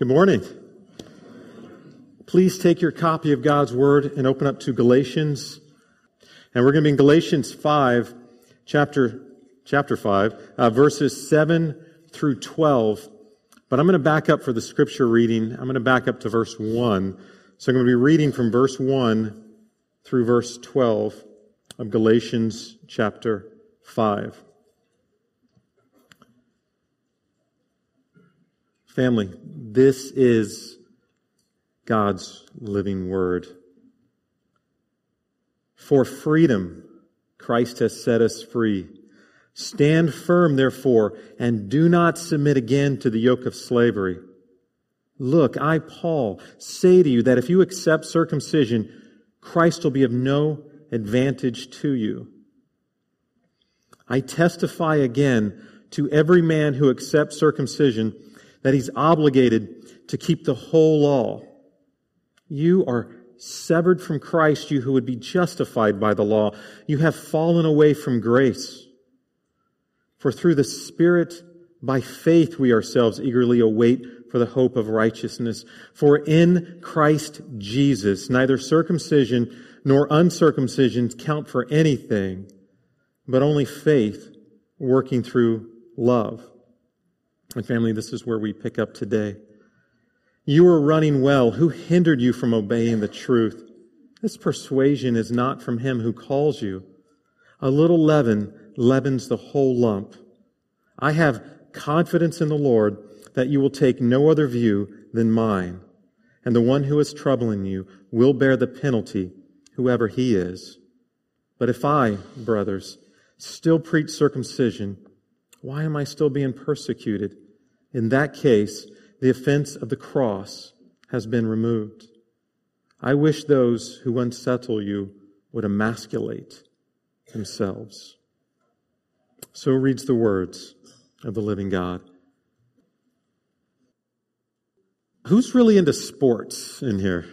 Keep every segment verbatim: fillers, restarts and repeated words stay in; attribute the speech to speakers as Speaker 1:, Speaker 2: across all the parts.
Speaker 1: Good morning. Please take your copy of God's Word and open up to Galatians. And we're going to be in Galatians five, chapter, chapter five, uh, verses seven through twelve. But I'm going to back up for the scripture reading. I'm going to back up to verse one. So I'm going to be reading from verse one through verse twelve of Galatians chapter five. Family, this is God's living word. For freedom, Christ has set us free. Stand firm, therefore, and do not submit again to the yoke of slavery. Look, I, Paul, say to you that if you accept circumcision, Christ will be of no advantage to you. I testify again to every man who accepts circumcision that he's obligated to keep the whole law. You are severed from Christ, you who would be justified by the law. You have fallen away from grace. For through the Spirit, by faith, we ourselves eagerly await for the hope of righteousness. For in Christ Jesus, neither circumcision nor uncircumcision count for anything, but only faith working through love. And family, this is where we pick up today. You were running well. Who hindered you from obeying the truth? This persuasion is not from him who calls you. A little leaven leavens the whole lump. I have confidence in the Lord that you will take no other view than mine, and the one who is troubling you will bear the penalty, whoever he is. But if I, brothers, still preach circumcision, why am I still being persecuted? In that case, the offense of the cross has been removed. I wish those who unsettle you would emasculate themselves. So reads the words of the living God. Who's really into sports in here?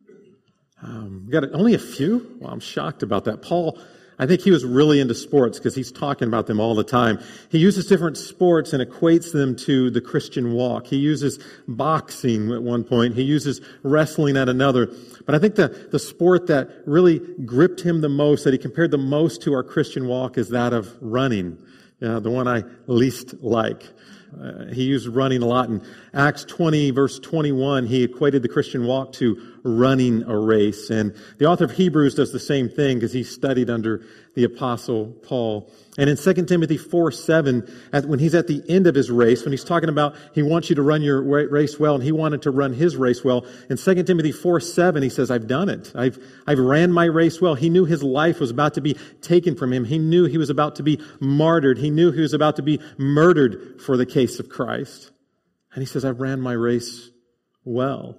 Speaker 1: Um, we got only a few? Well, I'm shocked about that. Paul, I think he was really into sports because he's talking about them all the time. He uses different sports and equates them to the Christian walk. He uses boxing at one point. He uses wrestling at another. But I think the, the sport that really gripped him the most, that he compared the most to our Christian walk, is that of running. Uh, the one I least like. Uh, he used running a lot. In Acts twenty, verse twenty-one, he equated the Christian walk to running a race. And the author of Hebrews does the same thing because he studied under the Apostle Paul. And in Second Timothy four seven, when he's at the end of his race, when he's talking about he wants you to run your race well, and he wanted to run his race well, in Second Timothy four seven, he says, I've done it. I've, I've ran my race well. He knew his life was about to be taken from him. He knew he was about to be martyred. He knew he was about to be murdered for the case of Christ. And he says, I've ran my race well.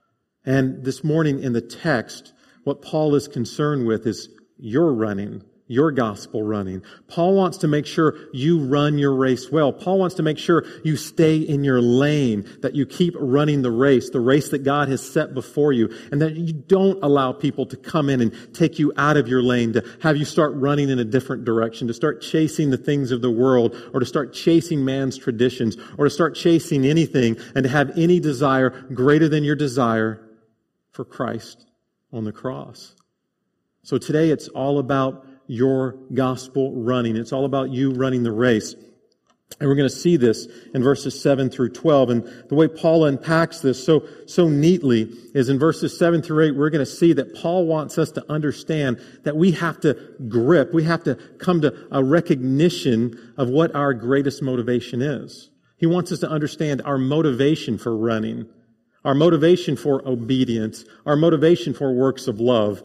Speaker 1: And this morning in the text, what Paul is concerned with is your running, your gospel running. Paul wants to make sure you run your race well. Paul wants to make sure you stay in your lane, that you keep running the race, the race that God has set before you, and that you don't allow people to come in and take you out of your lane, to have you start running in a different direction, to start chasing the things of the world, or to start chasing man's traditions, or to start chasing anything, and to have any desire greater than your desire for Christ on the cross. So today it's all about your gospel running. It's all about you running the race. And we're going to see this in verses seven through twelve. And the way Paul unpacks this so, so neatly is in verses seven through eight, we're going to see that Paul wants us to understand that we have to grip, we have to come to a recognition of what our greatest motivation is. He wants us to understand our motivation for running, our motivation for obedience, our motivation for works of love.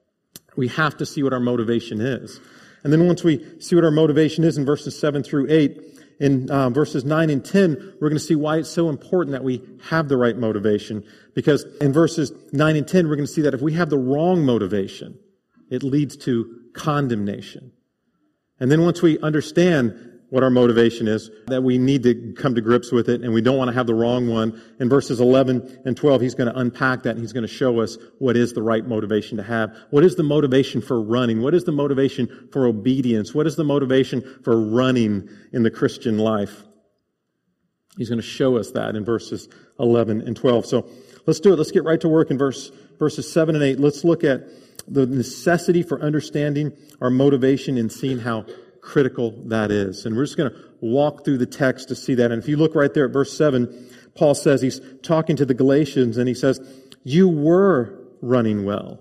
Speaker 1: We have to see what our motivation is. And then once we see what our motivation is in verses seven through eight, in uh, verses nine and ten, we're going to see why it's so important that we have the right motivation. Because in verses nine and ten, we're going to see that if we have the wrong motivation, it leads to condemnation. And then once we understand what our motivation is, that we need to come to grips with it, and we don't want to have the wrong one. In verses eleven and twelve, he's going to unpack that, and he's going to show us what is the right motivation to have. What is the motivation for running? What is the motivation for obedience? What is the motivation for running in the Christian life? He's going to show us that in verses eleven and twelve. So let's do it. Let's get right to work in verse verses seven and eight. Let's look at the necessity for understanding our motivation and seeing how critical that is. And we're just going to walk through the text to see that. And if you look right there at verse seven, Paul says, he's talking to the Galatians, and he says, you were running well.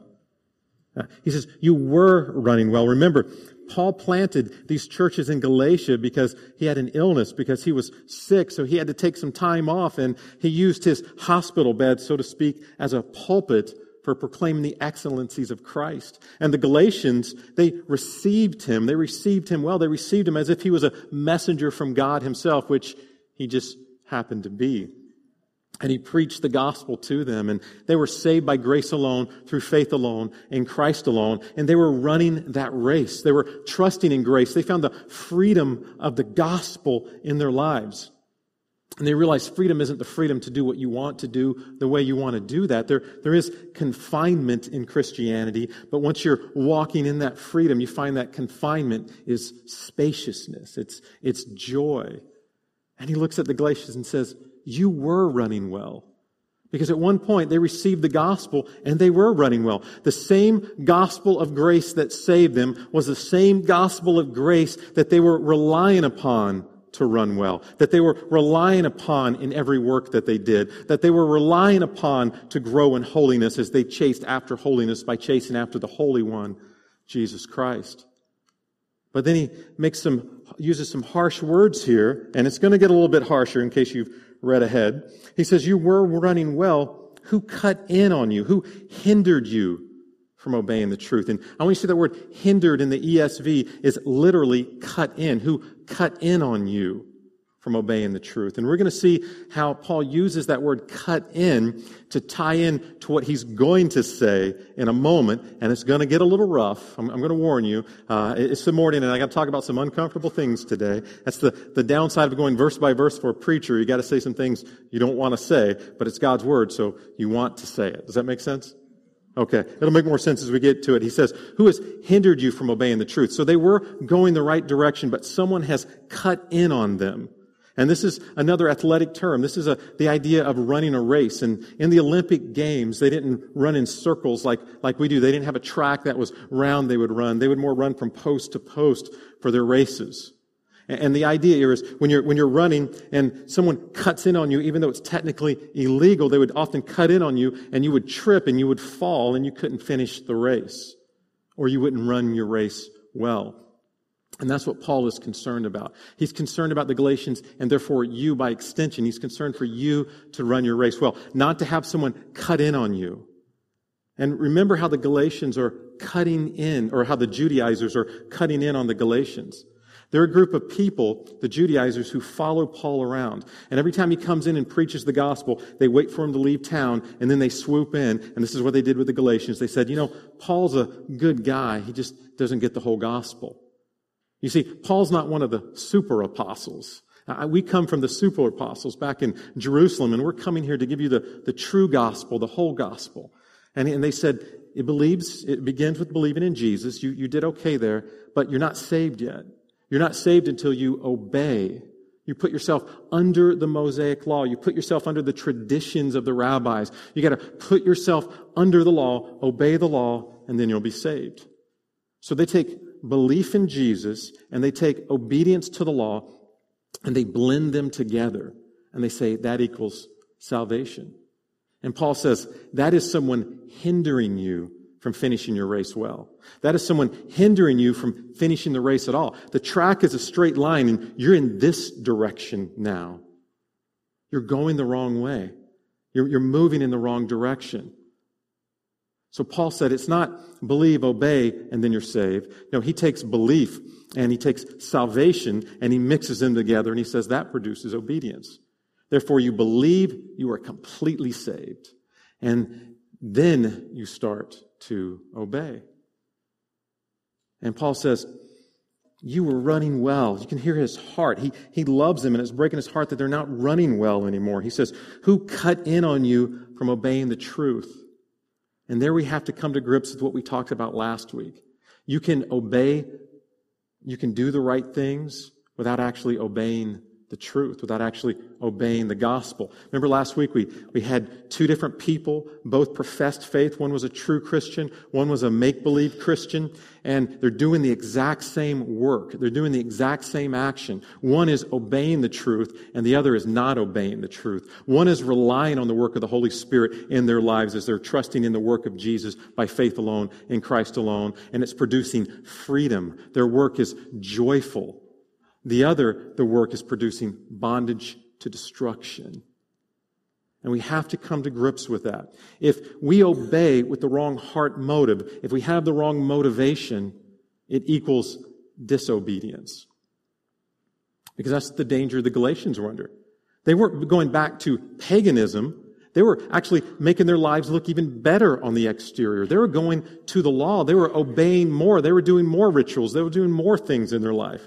Speaker 1: He says, you were running well. Remember, Paul planted these churches in Galatia because he had an illness, because he was sick, so he had to take some time off, and he used his hospital bed, so to speak, as a pulpit for proclaiming the excellencies of Christ. And the Galatians, they received him. They received him well. They received him as if he was a messenger from God himself, which he just happened to be. And he preached the gospel to them, and they were saved by grace alone, through faith alone, in Christ alone, and they were running that race. They were trusting in grace. They found the freedom of the gospel in their lives. And they realized freedom isn't the freedom to do what you want to do the way you want to do that. There, there is confinement in Christianity, but once you're walking in that freedom, you find that confinement is spaciousness. It's, it's joy. And he looks at the Galatians and says, you were running well. Because at one point they received the gospel and they were running well. The same gospel of grace that saved them was the same gospel of grace that they were relying upon to run well. That they were relying upon in every work that they did. That they were relying upon to grow in holiness as they chased after holiness by chasing after the Holy One, Jesus Christ. But then he makes some, uses some harsh words here, and it's going to get a little bit harsher in case you've read ahead. He says, you were running well. Who cut in on you? Who hindered you from obeying the truth? And I want you to see that word hindered in the E S V is literally cut in. Who cut in on you from obeying the truth? And we're going to see how Paul uses that word cut in to tie in to what he's going to say in a moment. And it's going to get a little rough. I'm, I'm going to warn you. Uh, it's the morning, and I got to talk about some uncomfortable things today. That's the, the downside of going verse by verse for a preacher. You got to say some things you don't want to say, but it's God's word, so you want to say it. Does that make sense? Okay, it'll make more sense as we get to it. He says, who has hindered you from obeying the truth? So they were going the right direction, but someone has cut in on them. And this is another athletic term. This is a, the idea of running a race. And in the Olympic Games, they didn't run in circles like, like we do. They didn't have a track that was round they would run. They would more run from post to post for their races. And, and the idea here is when you're, when you're running and someone cuts in on you, even though it's technically illegal, they would often cut in on you and you would trip and you would fall and you couldn't finish the race. Or you wouldn't run your race well. And that's what Paul is concerned about. He's concerned about the Galatians and therefore you by extension. He's concerned for you to run your race well, not to have someone cut in on you. And remember how the Galatians are cutting in, or how the Judaizers are cutting in on the Galatians. They're a group of people, the Judaizers, who follow Paul around. And every time he comes in and preaches the gospel, they wait for him to leave town, and then they swoop in. And this is what they did with the Galatians. They said, you know, Paul's a good guy. He just doesn't get the whole gospel. You see, Paul's not one of the super apostles. Uh, we come from the super apostles back in Jerusalem, and we're coming here to give you the, the true gospel, the whole gospel. And, and they said, it believes, it begins with believing in Jesus. You, you did okay there, but you're not saved yet. You're not saved until you obey. You put yourself under the Mosaic law. You put yourself under the traditions of the rabbis. You got to put yourself under the law, obey the law, and then you'll be saved. So they take belief in Jesus and they take obedience to the law and they blend them together and they say that equals salvation. And Paul says that is someone hindering you from finishing your race well. That is someone hindering you from finishing the race at all. The track is a straight line and you're in this direction now. You're going the wrong way. You're, you're moving in the wrong direction. So Paul said it's not believe, obey, and then you're saved. No, he takes belief and he takes salvation and he mixes them together and he says that produces obedience. Therefore, you believe you are completely saved. And then you start to obey. And Paul says, you were running well. You can hear his heart. He, he loves them, and it's breaking his heart that they're not running well anymore. He says, who cut in on you from obeying the truth? And there we have to come to grips with what we talked about last week. You can obey, you can do the right things without actually obeying the truth, without actually obeying the gospel. Remember last week we, we had two different people, both professed faith. One was a true Christian, one was a make-believe Christian, and they're doing the exact same work. They're doing the exact same action. One is obeying the truth, and the other is not obeying the truth. One is relying on the work of the Holy Spirit in their lives as they're trusting in the work of Jesus by faith alone, in Christ alone, and it's producing freedom. Their work is joyful. The other, the work is producing bondage to destruction. And we have to come to grips with that. If we obey with the wrong heart motive, if we have the wrong motivation, it equals disobedience. Because that's the danger the Galatians were under. They weren't going back to paganism. They were actually making their lives look even better on the exterior. They were going to the law. They were obeying more. They were doing more rituals. They were doing more things in their life.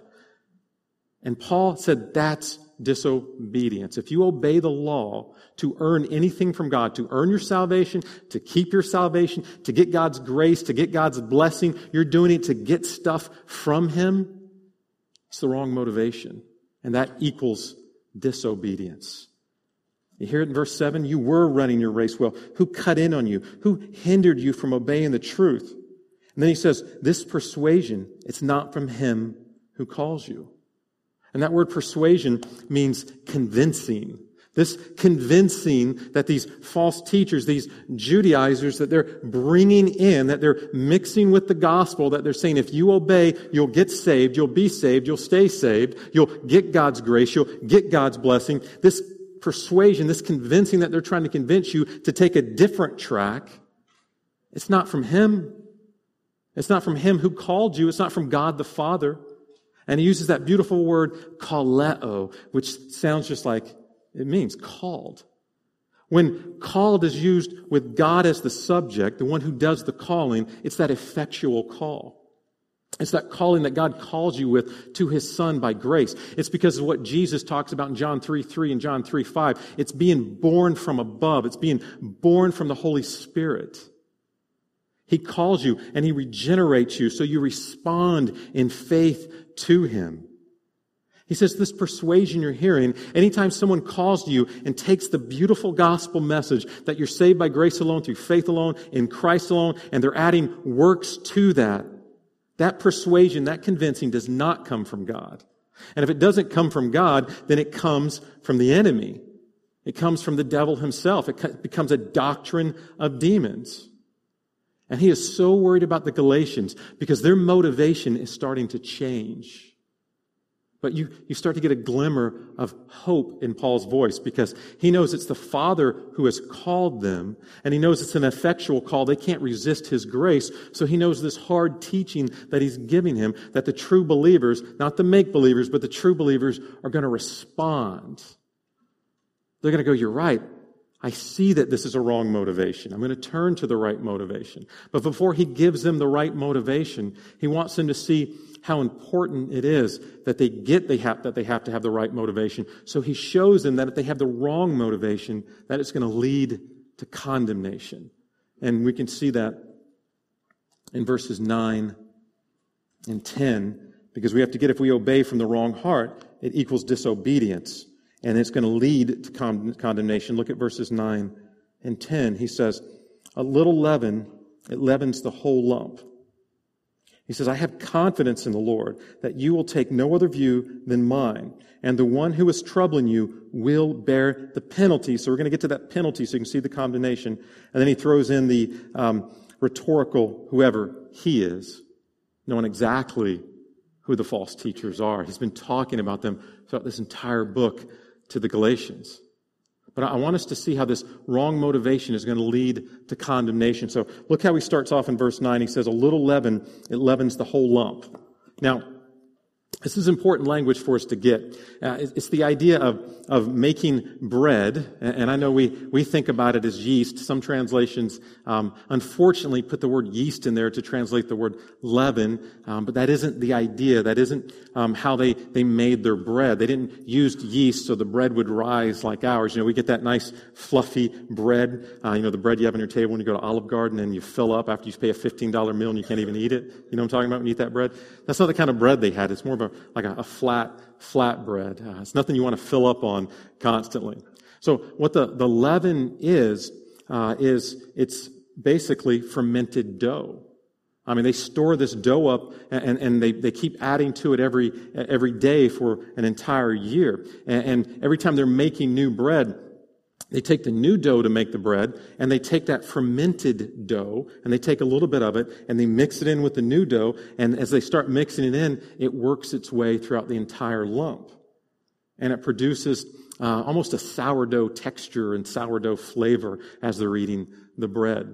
Speaker 1: And Paul said that's disobedience. If you obey the law to earn anything from God, to earn your salvation, to keep your salvation, to get God's grace, to get God's blessing, you're doing it to get stuff from Him, it's the wrong motivation. And that equals disobedience. You hear it in verse seven? You were running your race well. Who cut in on you? Who hindered you from obeying the truth? And then he says, this persuasion, it's not from Him who calls you. And that word persuasion means convincing. This convincing that these false teachers, these Judaizers, that they're bringing in, that they're mixing with the gospel, that they're saying if you obey, you'll get saved, you'll be saved, you'll stay saved, you'll get God's grace, you'll get God's blessing. This persuasion, this convincing that they're trying to convince you to take a different track, it's not from Him. It's not from Him who called you. It's not from God the Father. And he uses that beautiful word, kaleo, which sounds just like it means called. When called is used with God as the subject, the one who does the calling, it's that effectual call. It's that calling that God calls you with to His Son by grace. It's because of what Jesus talks about in John three three and John three five. It's being born from above. It's being born from the Holy Spirit. He calls you and He regenerates you so you respond in faith to Him. He says this persuasion you're hearing, anytime someone calls to you and takes the beautiful gospel message that you're saved by grace alone, through faith alone, in Christ alone, and they're adding works to that, that persuasion, that convincing does not come from God. And if it doesn't come from God, then it comes from the enemy. It comes from the devil himself. It becomes a doctrine of demons. And he is so worried about the Galatians because their motivation is starting to change. But you, you start to get a glimmer of hope in Paul's voice because he knows it's the Father who has called them, and he knows it's an effectual call. They can't resist His grace, so he knows this hard teaching that he's giving him, that the true believers, not the make-believers, but the true believers are going to respond. They're going to go, you're right. I see that this is a wrong motivation. I'm going to turn to the right motivation. But before he gives them the right motivation, he wants them to see how important it is that they get they have, that they have to have the right motivation. So he shows them that if they have the wrong motivation, that it's going to lead to condemnation. And we can see that in verses nine and ten, because we have to get, if we obey from the wrong heart, it equals disobedience. And it's going to lead to con- condemnation. Look at verses nine and ten. He says, a little leaven, it leavens the whole lump. He says, I have confidence in the Lord that you will take no other view than mine. And the one who is troubling you will bear the penalty. So we're going to get to that penalty so you can see the condemnation. And then he throws in the um, rhetorical, whoever he is, knowing exactly who the false teachers are. He's been talking about them throughout this entire book to the Galatians. But I want us to see how this wrong motivation is going to lead to condemnation. So look how he starts off in verse nine. He says, a little leaven, it leavens the whole lump. Now, this is important language for us to get. Uh, it's the idea of, of making bread, and I know we, we think about it as yeast. Some translations, um, unfortunately, put the word yeast in there to translate the word leaven, um, but that isn't the idea. That isn't um, how they, they made their bread. They didn't use yeast so the bread would rise like ours. You know, we get that nice fluffy bread, uh, you know, the bread you have on your table when you go to Olive Garden and you fill up after you pay a fifteen dollars meal and you can't even eat it. You know what I'm talking about when you eat that bread? That's not the kind of bread they had. It's more of a a, like a, a flat, flat bread. Uh, it's nothing you want to fill up on constantly. So what the, the leaven is, uh, is it's basically fermented dough. I mean, they store this dough up and, and they, they keep adding to it every, every day for an entire year. And, and every time they're making new bread, they take the new dough to make the bread, and they take that fermented dough, and they take a little bit of it, and they mix it in with the new dough, and as they start mixing it in, it works its way throughout the entire lump. And it produces uh, almost a sourdough texture and sourdough flavor as they're eating the bread.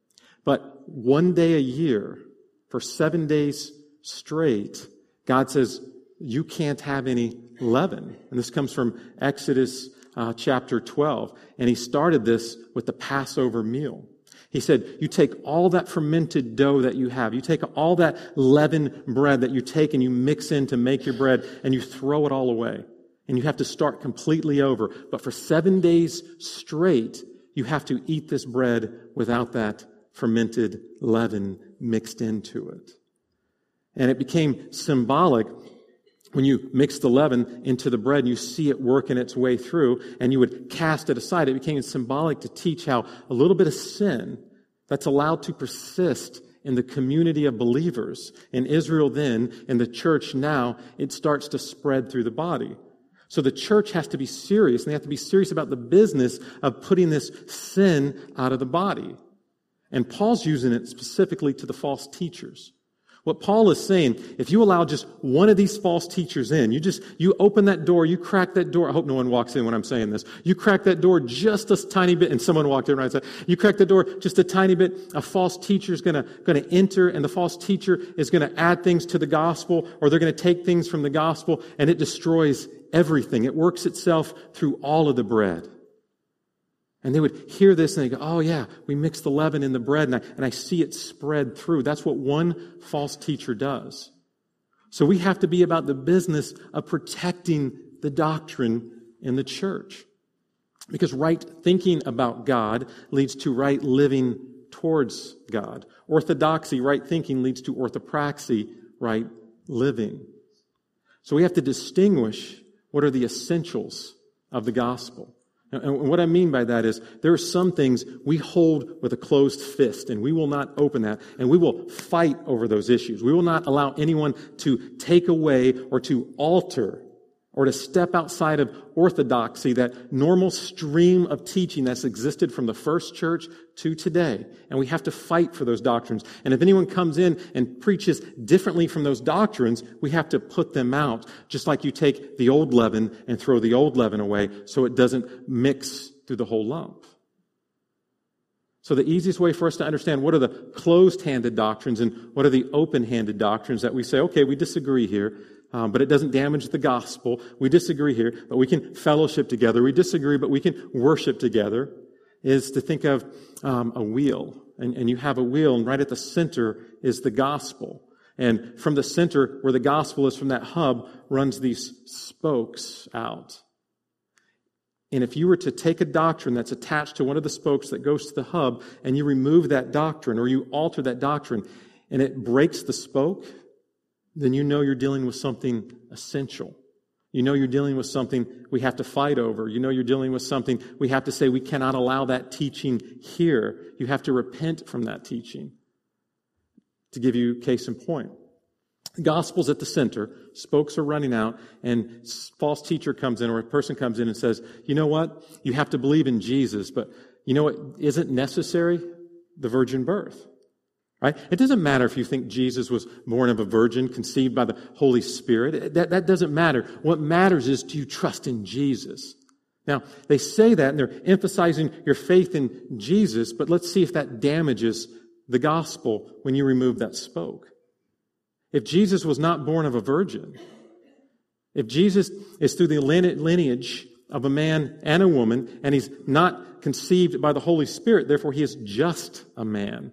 Speaker 1: But one day a year, for seven days straight, God says, you can't have any leaven. And this comes from Exodus uh, chapter twelve. And he started this with the Passover meal. He said, you take all that fermented dough that you have, you take all that leavened bread that you take and you mix in to make your bread, and you throw it all away. And you have to start completely over. But for seven days straight, you have to eat this bread without that fermented leaven mixed into it. And it became symbolic when you mix the leaven into the bread and you see it working its way through and you would cast it aside. It became symbolic to teach how a little bit of sin that's allowed to persist in the community of believers in Israel then, in the church now, it starts to spread through the body. So the church has to be serious, and they have to be serious about the business of putting this sin out of the body. And Paul's using it specifically to the false teachers. What Paul is saying, if you allow just one of these false teachers in, you just, you open that door, you crack that door. I hope no one walks in when I'm saying this. You crack that door just a tiny bit, and someone walked in right side. You crack the door just a tiny bit, a false teacher is gonna, gonna enter, and the false teacher is gonna add things to the gospel, or they're gonna take things from the gospel, and it destroys everything. It works itself through all of the bread. And they would hear this and they go, oh yeah, we mix the leaven in the bread and I, and I see it spread through. That's what one false teacher does. So we have to be about the business of protecting the doctrine in the church. Because right thinking about God leads to right living towards God. Orthodoxy, right thinking, leads to orthopraxy, right living. So we have to distinguish what are the essentials of the gospel. And what I mean by that is there are some things we hold with a closed fist, and we will not open that, and we will fight over those issues. We will not allow anyone to take away or to alter or to step outside of orthodoxy, that normal stream of teaching that's existed from the first church to today. And we have to fight for those doctrines. And if anyone comes in and preaches differently from those doctrines, we have to put them out, just like you take the old leaven and throw the old leaven away so it doesn't mix through the whole lump. So the easiest way for us to understand what are the closed-handed doctrines and what are the open-handed doctrines that we say, okay, we disagree here, Um, but it doesn't damage the gospel. We disagree here, but we can fellowship together. We disagree, but we can worship together, is to think of um, a wheel. And, and you have a wheel, and right at the center is the gospel. And from the center, where the gospel is, from that hub, runs these spokes out. And if you were to take a doctrine that's attached to one of the spokes that goes to the hub, and you remove that doctrine, or you alter that doctrine, and it breaks the spoke, then you know you're dealing with something essential. You know you're dealing with something we have to fight over. You know you're dealing with something we have to say we cannot allow that teaching here. You have to repent from that teaching. To give you case in point, the gospel's at the center, spokes are running out, and false teacher comes in, or a person comes in and says, you know what? You have to believe in Jesus, but you know what isn't necessary? The virgin birth. Right? It doesn't matter if you think Jesus was born of a virgin, conceived by the Holy Spirit. That, that doesn't matter. What matters is, do you trust in Jesus? Now, they say that and they're emphasizing your faith in Jesus, but let's see if that damages the gospel when you remove that spoke. If Jesus was not born of a virgin, if Jesus is through the lineage of a man and a woman, and he's not conceived by the Holy Spirit, therefore he is just a man.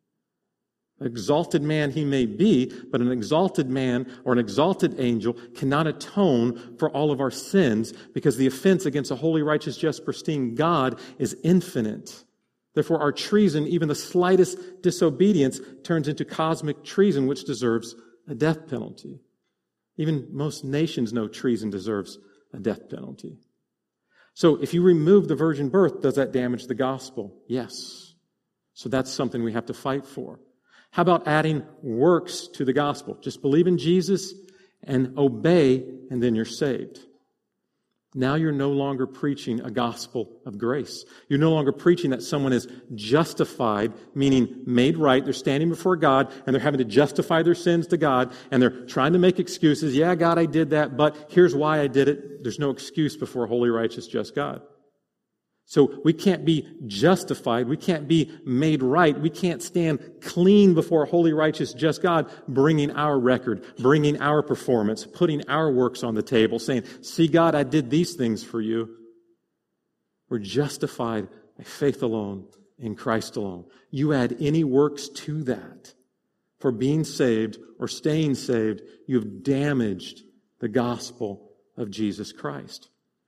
Speaker 1: An exalted man he may be, but an exalted man or an exalted angel cannot atone for all of our sins, because the offense against a holy, righteous, just, pristine God is infinite. Therefore, our treason, even the slightest disobedience, turns into cosmic treason, which deserves a death penalty. Even most nations know treason deserves a death penalty. So if you remove the virgin birth, does that damage the gospel? Yes. So that's something we have to fight for. How about adding works to the gospel? Just believe in Jesus and obey, and then you're saved. Now you're no longer preaching a gospel of grace. You're no longer preaching that someone is justified, meaning made right. They're standing before God, and they're having to justify their sins to God, and they're trying to make excuses. Yeah, God, I did that, but here's why I did it. There's no excuse before a holy, righteous, just God. So we can't be justified. We can't be made right. We can't stand clean before a holy, righteous, just God, bringing our record, bringing our performance, putting our works on the table, saying, see, God, I did these things for you. We're justified by faith alone, in Christ alone. You add any works to that for being saved or staying saved, you've damaged the gospel of Jesus Christ.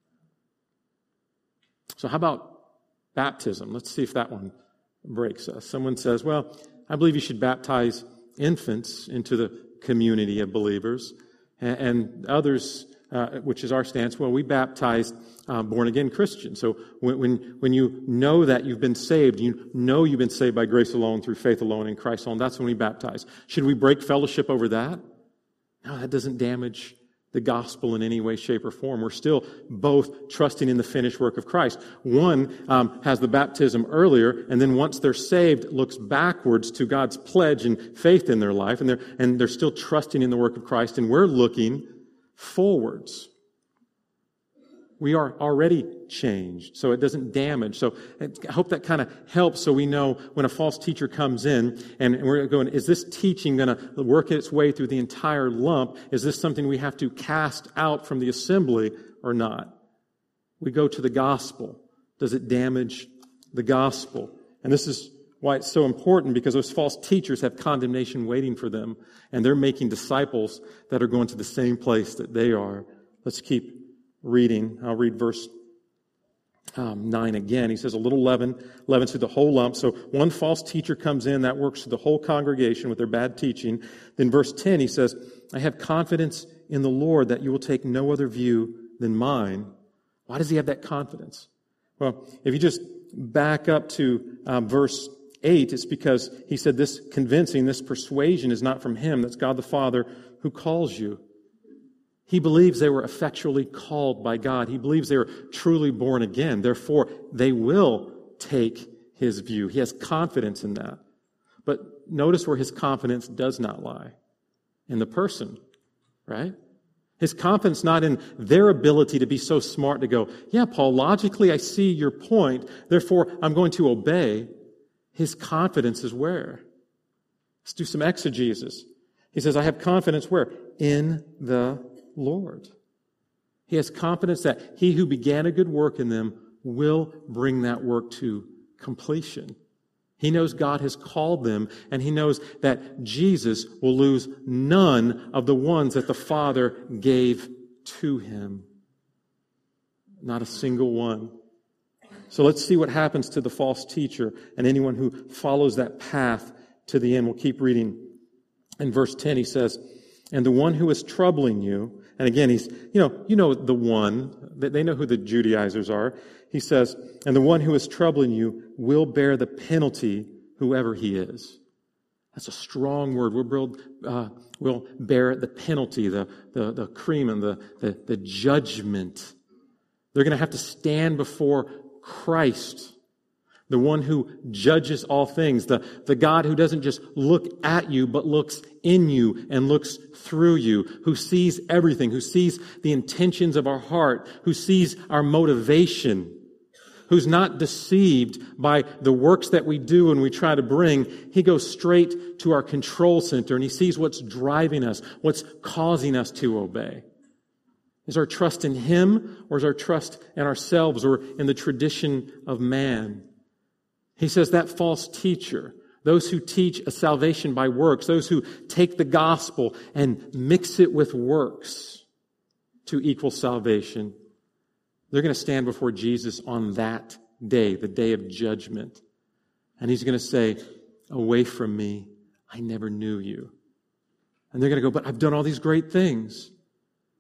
Speaker 1: So how about baptism? Let's see if that one breaks us. Someone says, well, I believe you should baptize infants into the community of believers. And, and others, uh, which is our stance, well, we baptize uh, born-again Christians. So when, when, when you know that you've been saved, you know you've been saved by grace alone, through faith alone, in Christ alone, that's when we baptize. Should we break fellowship over that? No, that doesn't damage the gospel in any way, shape, or form. We're still both trusting in the finished work of Christ. One um, has the baptism earlier, and then once they're saved, looks backwards to God's pledge and faith in their life, and they're, and they're still trusting in the work of Christ, and we're looking forwards. We are already changed, so it doesn't damage. So I hope that kind of helps so we know when a false teacher comes in and we're going, is this teaching going to work its way through the entire lump? Is this something we have to cast out from the assembly or not? We go to the gospel. Does it damage the gospel? And this is why it's so important, because those false teachers have condemnation waiting for them, and they're making disciples that are going to the same place that they are. Let's keep reading. I'll read verse um, nine again. He says, a little leaven leavens through the whole lump. So one false teacher comes in, that works through the whole congregation with their bad teaching. Then verse ten, he says, I have confidence in the Lord that you will take no other view than mine. Why does he have that confidence? Well, if you just back up to um, verse eight, it's because he said this convincing, this persuasion is not from him. That's God the Father who calls you. He believes they were effectually called by God. He believes they were truly born again. Therefore, they will take his view. He has confidence in that. But notice where his confidence does not lie. In the person, right? His confidence not in their ability to be so smart to go, yeah, Paul, logically I see your point, therefore I'm going to obey. His confidence is where? Let's do some exegesis. He says, I have confidence where? In the Lord. He has confidence that he who began a good work in them will bring that work to completion. He knows God has called them, and he knows that Jesus will lose none of the ones that the Father gave to him. Not a single one. So let's see what happens to the false teacher and anyone who follows that path to the end. We'll keep reading. In verse ten, he says, and the one who is troubling you, and again, he's, you know, you know the one, they know who the Judaizers are. He says, and the one who is troubling you will bear the penalty, whoever he is. That's a strong word. We'll, build, uh, we'll bear the penalty, the, the, the cream and the, the, the judgment. They're going to have to stand before Christ, the one who judges all things, the, the God who doesn't just look at you, but looks in you and looks through you, who sees everything, who sees the intentions of our heart, who sees our motivation, who's not deceived by the works that we do and we try to bring. He goes straight to our control center and he sees what's driving us, what's causing us to obey. Is our trust in him, or is our trust in ourselves or in the tradition of man? He says that false teacher, those who teach a salvation by works, those who take the gospel and mix it with works to equal salvation, they're going to stand before Jesus on that day, the day of judgment. And he's going to say, away from me, I never knew you. And they're going to go, but I've done all these great things.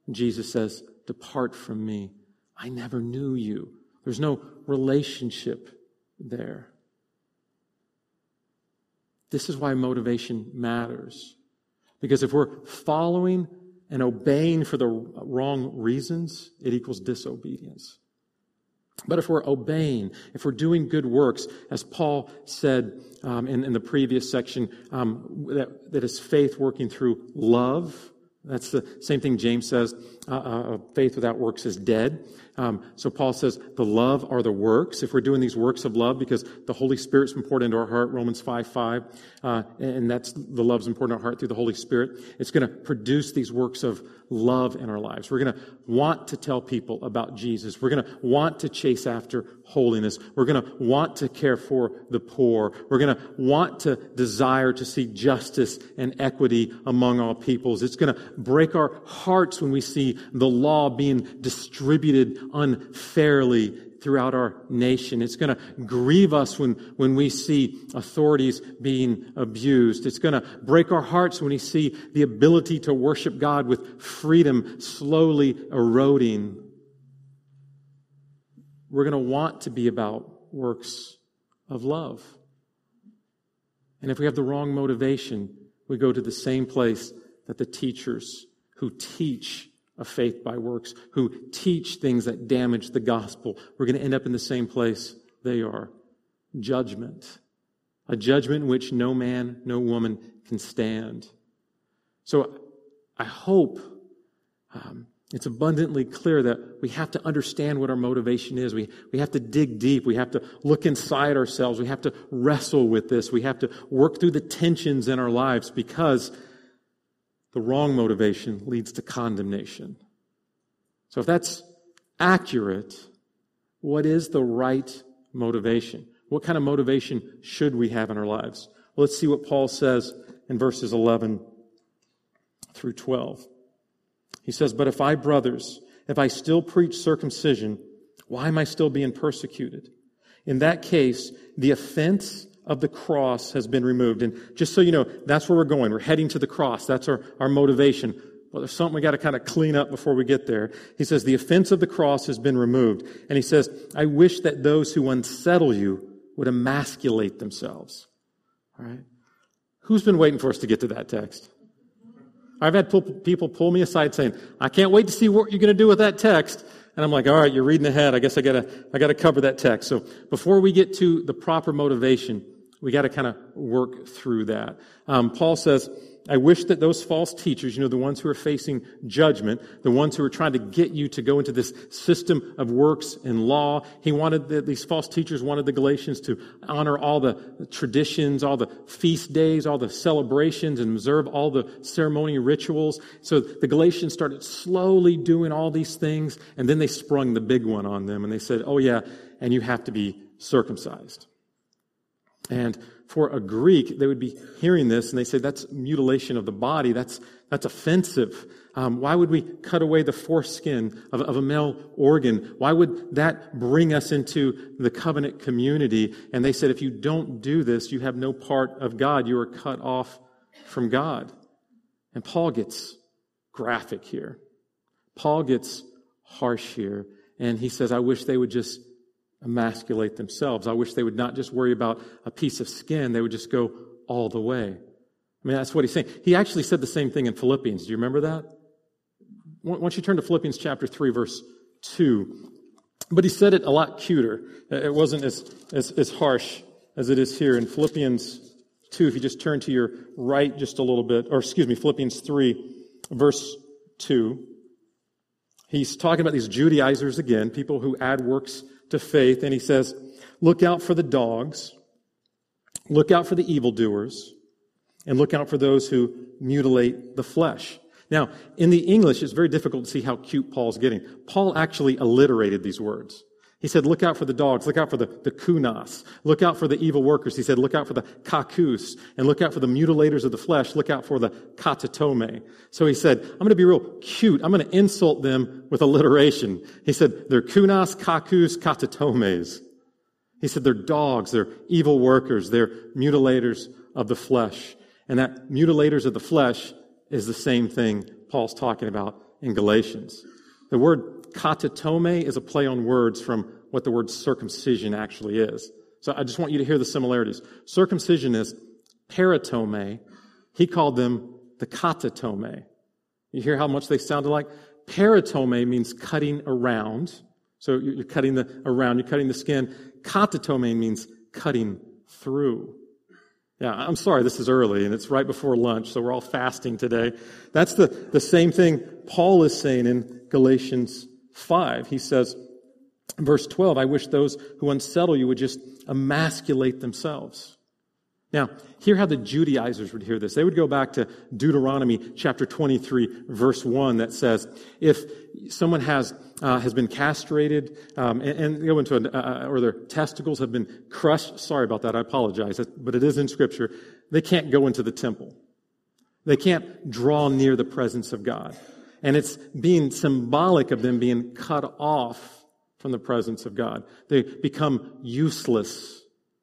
Speaker 1: Jesus says, depart from me. I never knew you. There's no relationship there. This is why motivation matters. Because if we're following and obeying for the wrong reasons, it equals disobedience. But if we're obeying, if we're doing good works, as Paul said um, in, in the previous section, um, that, that is faith working through love. That's the same thing James says, uh, uh, faith without works is dead. Um, so Paul says the love are the works. If we're doing these works of love, because the Holy Spirit's been poured into our heart, Romans five five, uh, and that's the love's poured in our heart through the Holy Spirit, it's going to produce these works of love in our lives. We're going to want to tell people about Jesus. We're going to want to chase after holiness. We're going to want to care for the poor. We're going to want to desire to see justice and equity among all peoples. It's going to break our hearts when we see the law being distributed unfairly throughout our nation. It's going to grieve us when, when we see authorities being abused. It's going to break our hearts when we see the ability to worship God with freedom slowly eroding. We're going to want to be about works of love. And if we have the wrong motivation, we go to the same place that the teachers who teach a faith by works, who teach things that damage the gospel, we're going to end up in the same place they are. Judgment. A judgment in which no man, no woman can stand. So I hope um, it's abundantly clear that we have to understand what our motivation is. We, we have to dig deep. We have to look inside ourselves. We have to wrestle with this. We have to work through the tensions in our lives, because the wrong motivation leads to condemnation. So if that's accurate, what is the right motivation? What kind of motivation should we have in our lives? Well, let's see what Paul says in verses eleven through twelve. He says, "But if I, brothers, if I still preach circumcision, why am I still being persecuted? In that case, the offense of the cross has been removed." And just so you know, that's where we're going. We're heading to the cross. That's our, our motivation. Well, there's something we got to kind of clean up before we get there. He says, the offense of the cross has been removed. And he says, I wish that those who unsettle you would emasculate themselves. All right? Who's been waiting for us to get to that text? I've had people pull me aside saying, I can't wait to see what you're going to do with that text. And I'm like, all right, you're reading ahead. I guess I gotta, I gotta cover that text. So before we get to the proper motivation, we got to kind of work through that. Um, Paul says, I wish that those false teachers, you know, the ones who are facing judgment, the ones who are trying to get you to go into this system of works and law, he wanted the, these false teachers wanted the Galatians to honor all the traditions, all the feast days, all the celebrations, and observe all the ceremony rituals. So the Galatians started slowly doing all these things, and then they sprung the big one on them, and they said, oh yeah, and you have to be circumcised. And for a Greek, they would be hearing this, and they say, that's mutilation of the body. That's that's offensive. Um, why would we cut away the foreskin of, of a male organ? Why would that bring us into the covenant community? And they said, if you don't do this, you have no part of God. You are cut off from God. And Paul gets graphic here. Paul gets harsh here. And he says, I wish they would just emasculate themselves. I wish they would not just worry about a piece of skin. They would just go all the way. I mean, that's what he's saying. He actually said the same thing in Philippians. Do you remember that? Once you turn to Philippians chapter three, verse two. But he said it a lot cuter. It wasn't as, as, as harsh as it is here in Philippians two. If you just turn to your right just a little bit, or excuse me, Philippians three, verse two. He's talking about these Judaizers again, people who add works to faith, and he says, look out for the dogs, look out for the evildoers, and look out for those who mutilate the flesh. Now, in the English, it's very difficult to see how cute Paul's getting. Paul actually alliterated these words. He said, look out for the dogs, look out for the, the kunas, look out for the evil workers. He said, look out for the kakus, and look out for the mutilators of the flesh, look out for the katatome. So he said, I'm going to be real cute. I'm going to insult them with alliteration. He said, they're kunas, kakus, katatomes. He said, they're dogs, they're evil workers, they're mutilators of the flesh. And that mutilators of the flesh is the same thing Paul's talking about in Galatians. The word katatome is a play on words from what the word circumcision actually is. So I just want you to hear the similarities. Circumcision is peritome. He called them the katatome. You hear how much they sound alike? Peritome means cutting around. So you're cutting the around, you're cutting the skin. Katatome means cutting through. Yeah, I'm sorry, this is early, and it's right before lunch, so we're all fasting today. That's the, the same thing Paul is saying in Galatians five. He says, verse twelve, I wish those who unsettle you would just emasculate themselves. Now, hear how the Judaizers would hear this. They would go back to Deuteronomy chapter twenty-three, verse one, that says, if someone has uh, has been castrated um, and, and go into a, uh, or their testicles have been crushed, sorry about that, I apologize, but it is in Scripture, they can't go into the temple. They can't draw near the presence of God. And it's being symbolic of them being cut off from the presence of God. They become useless.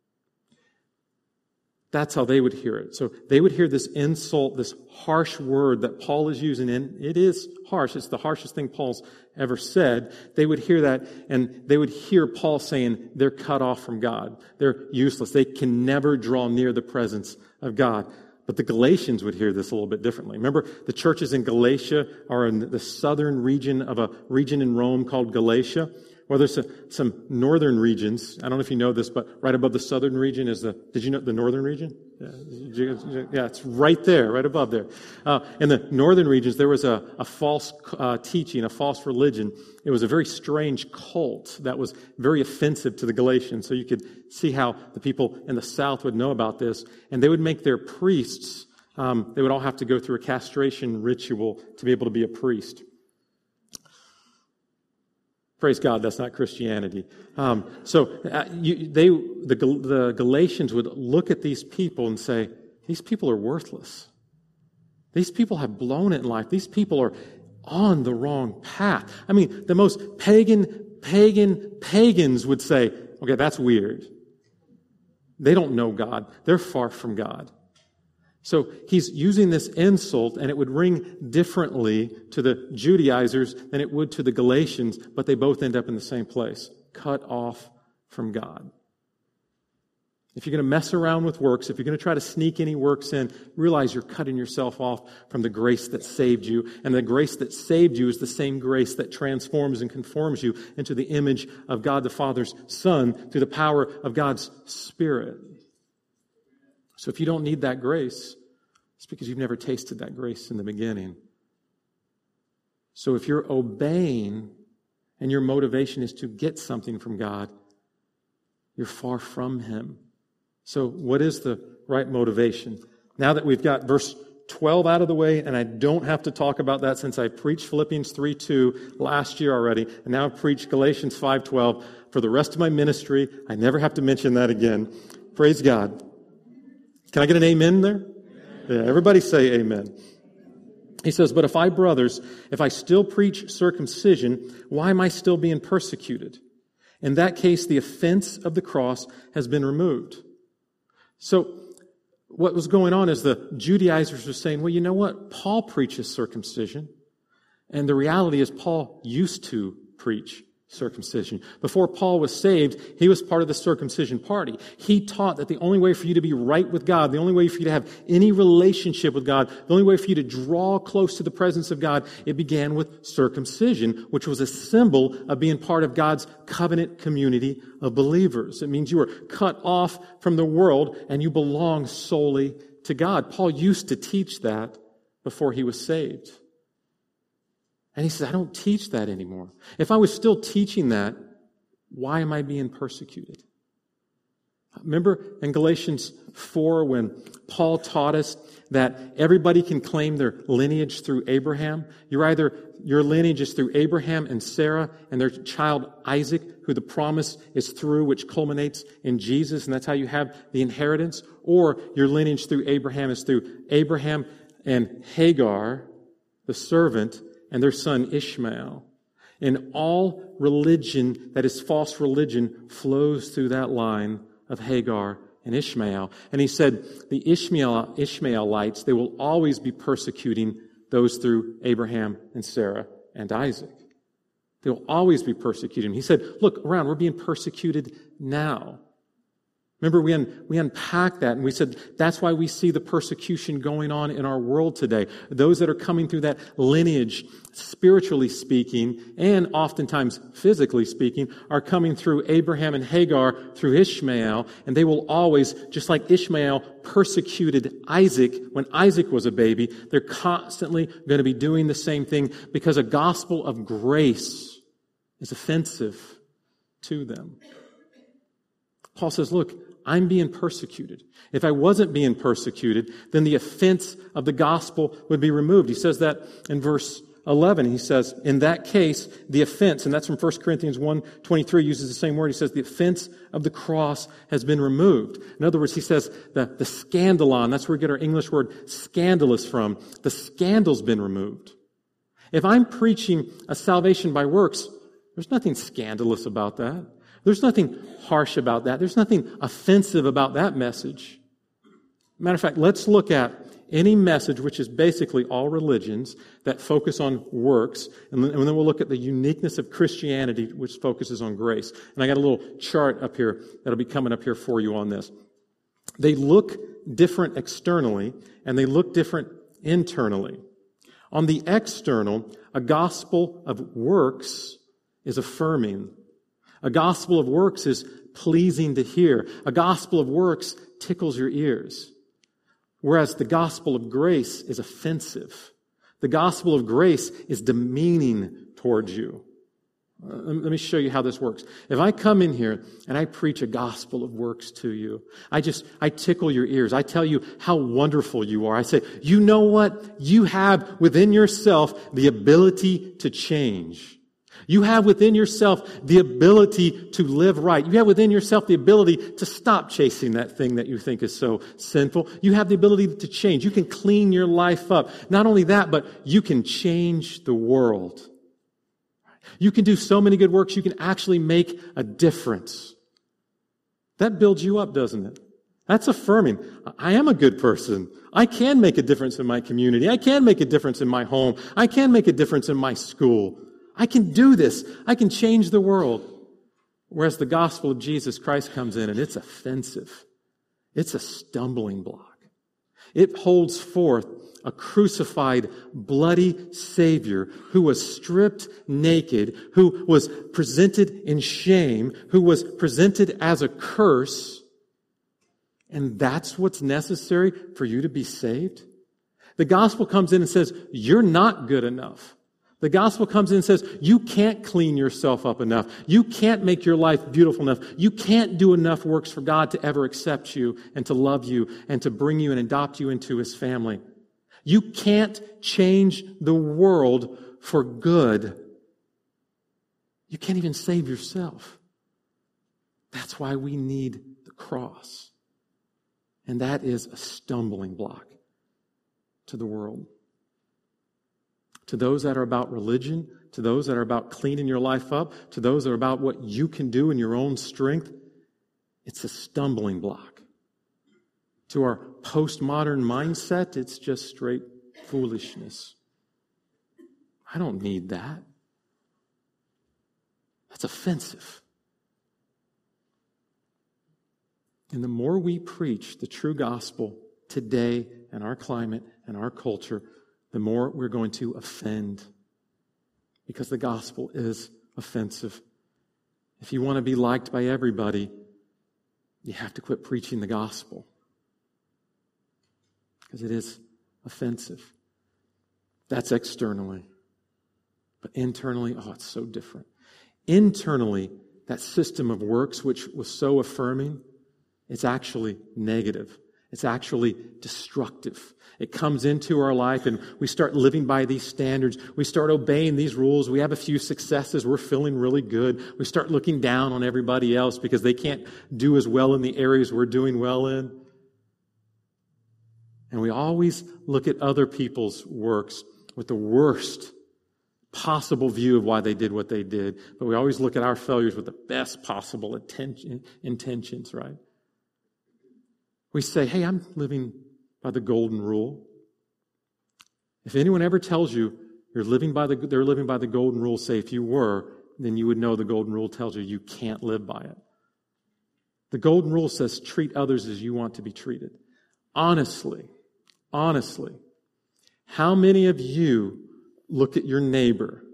Speaker 1: That's how they would hear it. So they would hear this insult, this harsh word that Paul is using, and it is harsh. It's the harshest thing Paul's ever said. They would hear that, and they would hear Paul saying they're cut off from God. They're useless. They can never draw near the presence of God. But the Galatians would hear this a little bit differently. Remember, the churches in Galatia are in the southern region of a region in Rome called Galatia. Well, there's a, some northern regions. I don't know if you know this, but right above the southern region is the, did you know the northern region? Yeah, yeah it's right there, right above there. Uh, in the northern regions, there was a, a false uh, teaching, a false religion. It was a very strange cult that was very offensive to the Galatians. So you could see how the people in the south would know about this. And they would make their priests, um, they would all have to go through a castration ritual to be able to be a priest. Praise God, that's not Christianity. Um, so uh, you, they, the, the Galatians would look at these people and say, these people are worthless. These people have blown it in life. These people are on the wrong path. I mean, the most pagan, pagan, pagans would say, okay, that's weird. They don't know God. They're far from God. So he's using this insult, and it would ring differently to the Judaizers than it would to the Galatians, but they both end up in the same place, cut off from God. If you're going to mess around with works, if you're going to try to sneak any works in, realize you're cutting yourself off from the grace that saved you. And the grace that saved you is the same grace that transforms and conforms you into the image of God the Father's Son through the power of God's Spirit. So if you don't need that grace, it's because you've never tasted that grace in the beginning. So if you're obeying and your motivation is to get something from God, you're far from Him. So what is the right motivation? Now that we've got verse twelve out of the way, and I don't have to talk about that since I preached Philippians three two last year already, and now I've preached Galatians five twelve for the rest of my ministry. I never have to mention that again. Praise God. Can I get an amen there? Yeah, everybody say amen. He says, but if I, brothers, if I still preach circumcision, why am I still being persecuted? In that case, the offense of the cross has been removed. So what was going on is the Judaizers were saying, well, you know what? Paul preaches circumcision. And the reality is Paul used to preach circumcision. Before Paul was saved, he was part of the circumcision party. He taught that the only way for you to be right with God, the only way for you to have any relationship with God, the only way for you to draw close to the presence of God, it began with circumcision, which was a symbol of being part of God's covenant community of believers. It means you were cut off from the world and you belong solely to God. Paul used to teach that before he was saved. And he says, I don't teach that anymore. If I was still teaching that, why am I being persecuted? Remember in Galatians four when Paul taught us that everybody can claim their lineage through Abraham? You're either, your lineage is through Abraham and Sarah and their child Isaac, who the promise is through, which culminates in Jesus, and that's how you have the inheritance. Or your lineage through Abraham is through Abraham and Hagar, the servant, and their son Ishmael. And all religion that is false religion flows through that line of Hagar and Ishmael. And he said the Ishmael, Ishmaelites, they will always be persecuting those through Abraham and Sarah. and Isaac. They will always be persecuting him. He said, look around, we're being persecuted now. Remember, we, un- we unpacked that and we said that's why we see the persecution going on in our world today. Those that are coming through that lineage, spiritually speaking, and oftentimes physically speaking, are coming through Abraham and Hagar, through Ishmael, and they will always, just like Ishmael persecuted Isaac when Isaac was a baby, they're constantly going to be doing the same thing because a gospel of grace is offensive to them. Paul says, look, I'm being persecuted. If I wasn't being persecuted, then the offense of the gospel would be removed. He says that in verse eleven. He says, in that case, the offense, and that's from First Corinthians one twenty-three, uses the same word. He says, the offense of the cross has been removed. In other words, he says, the, the scandalon, that's where we get our English word scandalous from. The scandal's been removed. If I'm preaching a salvation by works, there's nothing scandalous about that. There's nothing harsh about that. There's nothing offensive about that message. Matter of fact, let's look at any message, which is basically all religions that focus on works, and then we'll look at the uniqueness of Christianity, which focuses on grace. And I got a little chart up here that'll be coming up here for you on this. They look different externally, and they look different internally. On the external, a gospel of works is affirming. A gospel of works is pleasing to hear. A gospel of works tickles your ears. Whereas the gospel of grace is offensive. The gospel of grace is demeaning towards you. Uh, let me show you how this works. If I come in here and I preach a gospel of works to you, I just, I tickle your ears. I tell you how wonderful you are. I say, you know what? You have within yourself the ability to change. You have within yourself the ability to live right. You have within yourself the ability to stop chasing that thing that you think is so sinful. You have the ability to change. You can clean your life up. Not only that, but you can change the world. You can do so many good works. You can actually make a difference. That builds you up, doesn't it? That's affirming. I am a good person. I can make a difference in my community. I can make a difference in my home. I can make a difference in my school. I can do this. I can change the world. Whereas the gospel of Jesus Christ comes in and it's offensive. It's a stumbling block. It holds forth a crucified, bloody Savior who was stripped naked, who was presented in shame, who was presented as a curse. And that's what's necessary for you to be saved? The gospel comes in and says, you're not good enough. The gospel comes in and says, you can't clean yourself up enough. You can't make your life beautiful enough. You can't do enough works for God to ever accept you and to love you and to bring you and adopt you into His family. You can't change the world for good. You can't even save yourself. That's why we need the cross. And that is a stumbling block to the world. To those that are about religion, to those that are about cleaning your life up, to those that are about what you can do in your own strength, it's a stumbling block. To our postmodern mindset, it's just straight foolishness. I don't need that. That's offensive. And the more we preach the true gospel today in our climate and our culture, the more we're going to offend. Because the gospel is offensive. If you want to be liked by everybody, you have to quit preaching the gospel. Because it is offensive. That's externally. But internally, oh, it's so different. Internally, that system of works, which was so affirming, it's actually negative. It's actually destructive. It comes into our life and we start living by these standards. We start obeying these rules. We have a few successes. We're feeling really good. We start looking down on everybody else because they can't do as well in the areas we're doing well in. And we always look at other people's works with the worst possible view of why they did what they did. But we always look at our failures with the best possible attention, intentions, right? We say, hey, I'm living by the golden rule. If anyone ever tells you You're living by the, they're living by the golden rule. Say, if you were, then you would know the golden rule tells you you can't live by it. The golden rule says treat others as you want to be treated. Honestly, honestly, how many of you look at your neighbor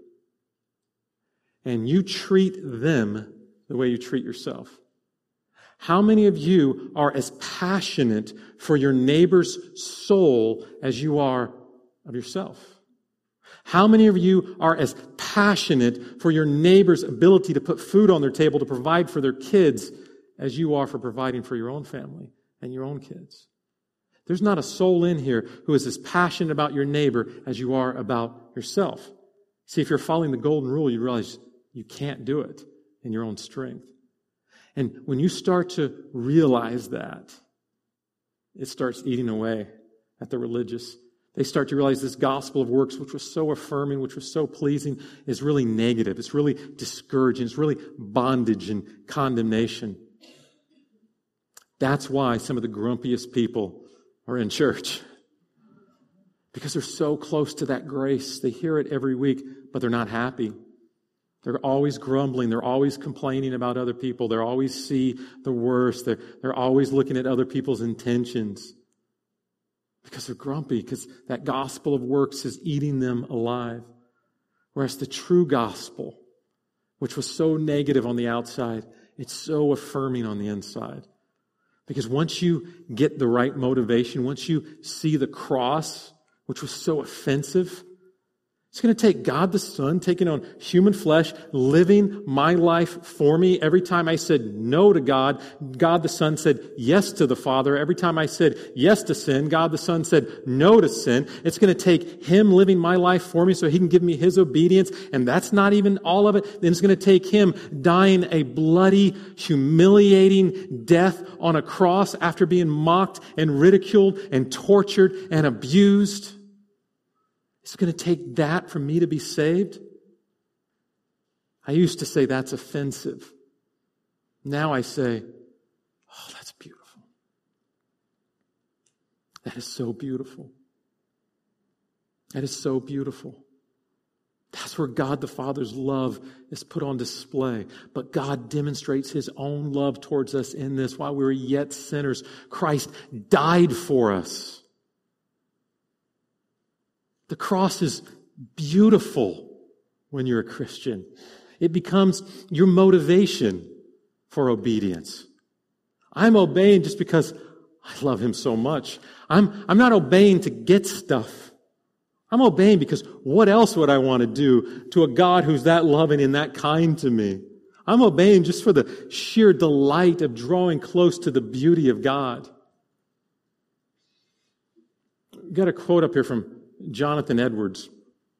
Speaker 1: and you treat them the way you treat yourself? How many of you are as passionate for your neighbor's soul as you are of yourself? How many of you are as passionate for your neighbor's ability to put food on their table, to provide for their kids, as you are for providing for your own family and your own kids? There's not a soul in here who is as passionate about your neighbor as you are about yourself. See, if you're following the golden rule, you realize you can't do it in your own strength. And when you start to realize that, it starts eating away at the religious. They start to realize this gospel of works, which was so affirming, which was so pleasing, is really negative. It's really discouraging. It's really bondage and condemnation. That's why some of the grumpiest people are in church. Because they're so close to that grace. They hear it every week, but they're not happy. They're always grumbling. They're always complaining about other people. They always see the worst. They're, they're always looking at other people's intentions. Because they're grumpy, because that gospel of works is eating them alive. Whereas the true gospel, which was so negative on the outside, it's so affirming on the inside. Because once you get the right motivation, once you see the cross, which was so offensive, it's going to take God the Son taking on human flesh, living my life for me. Every time I said no to God, God the Son said yes to the Father. Every time I said yes to sin, God the Son said no to sin. It's going to take Him living my life for me so He can give me His obedience. And that's not even all of it. Then it's going to take Him dying a bloody, humiliating death on a cross after being mocked and ridiculed and tortured and abused. It's going to take that for me to be saved. I used to say that's offensive. Now I say, oh, that's beautiful. That is so beautiful. That is so beautiful. That's where God the Father's love is put on display. But God demonstrates His own love towards us in this. While we were yet sinners, Christ died for us. The cross is beautiful when you're a Christian. It becomes your motivation for obedience. I'm obeying just because I love Him so much. I'm, I'm not obeying to get stuff. I'm obeying because what else would I want to do to a God who's that loving and that kind to me? I'm obeying just for the sheer delight of drawing close to the beauty of God. I've got a quote up here from Jonathan Edwards.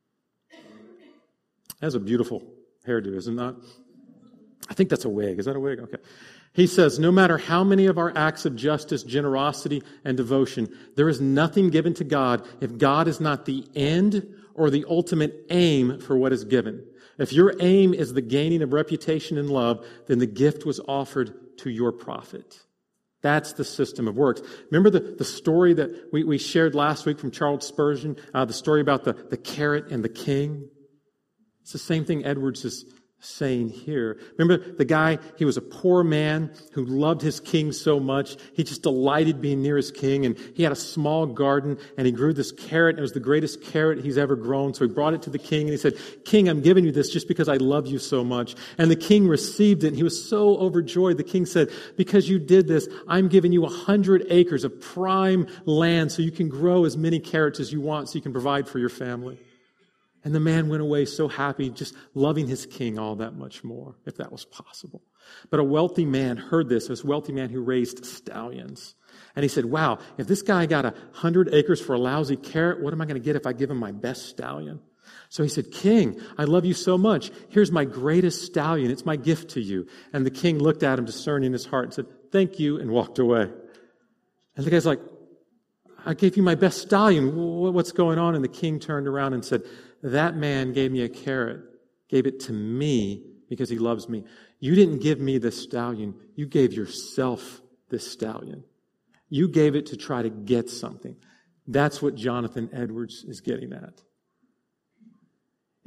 Speaker 1: That's a beautiful hairdo, isn't that? I think that's a wig. Is that a wig? Okay. He says, no matter how many of our acts of justice, generosity, and devotion, there is nothing given to God if God is not the end or the ultimate aim for what is given. If your aim is the gaining of reputation and love, then the gift was offered to your profit. That's the system of works. Remember the, the story that we, we shared last week from Charles Spurgeon, uh, the story about the, the carrot and the king? It's the same thing Edwards is saying here. Remember the guy, he was a poor man who loved his king so much. He just delighted being near his king, and he had a small garden, and he grew this carrot, and it was the greatest carrot he's ever grown. So he brought it to the king, and he said, King, I'm giving you this just because I love you so much. And the king received it, and he was so overjoyed. The king said, because you did this, I'm giving you a hundred acres of prime land so you can grow as many carrots as you want so you can provide for your family. And the man went away so happy, just loving his king all that much more, if that was possible. But a wealthy man heard this, this wealthy man who raised stallions. And he said, wow, if this guy got a hundred acres for a lousy carrot, what am I going to get if I give him my best stallion? So he said, King, I love you so much. Here's my greatest stallion. It's my gift to you. And the king looked at him, discerning his heart, and said, thank you, and walked away. And the guy's like, I gave you my best stallion. What's going on? And the king turned around and said, that man gave me a carrot, gave it to me because he loves me. You didn't give me this stallion. You gave yourself this stallion. You gave it to try to get something. That's what Jonathan Edwards is getting at.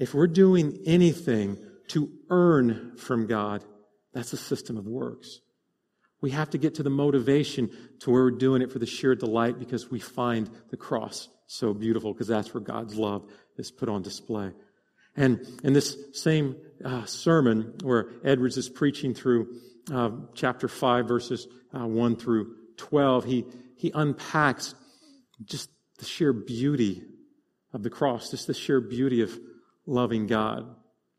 Speaker 1: if we're doing anything to earn from God, that's a system of works. We have to get to the motivation to where we're doing it for the sheer delight because we find the cross so beautiful, because that's where God's love is put on display. And in this same uh, sermon where Edwards is preaching through uh, chapter five, verses uh, one through twelve, he, he unpacks just the sheer beauty of the cross, just the sheer beauty of loving God.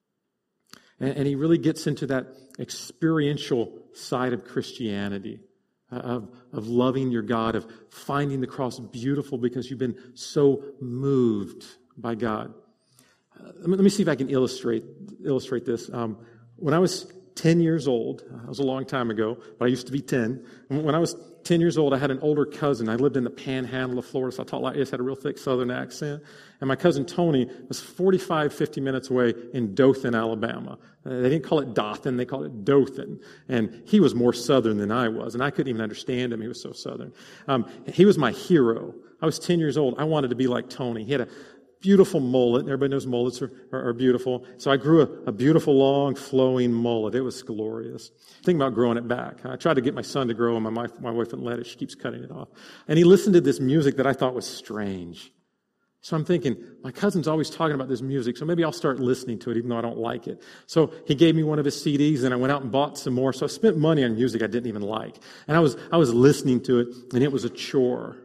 Speaker 1: And, and he really gets into that experiential side of Christianity, uh, of, of loving your God, of finding the cross beautiful because you've been so moved by God. Uh, let, me, let me see if I can illustrate illustrate this. Um, when I was ten years old, uh, that was a long time ago, but I used to be ten. When I was ten years old, I had an older cousin. I lived in the panhandle of Florida, so I talked like this, had a real thick southern accent. And my cousin Tony was forty-five, fifty minutes away in Dothan, Alabama. Uh, they didn't call it Dothan, they called it Dothan. And he was more southern than I was, and I couldn't even understand him. He was so southern. Um, he was my hero. I was ten years old. I wanted to be like Tony. He had a beautiful mullet. Everybody knows mullets are, are, are beautiful. So I grew a, a beautiful, long, flowing mullet. It was glorious. Think about growing it back. I tried to get my son to grow, and my, my, my wife wouldn't let it. She keeps cutting it off. And he listened to this music that I thought was strange. So I'm thinking, my cousin's always talking about this music, so maybe I'll start listening to it, even though I don't like it. So he gave me one of his C Ds, and I went out and bought some more. So I spent money on music I didn't even like. And I was I was listening to it, and it was a chore.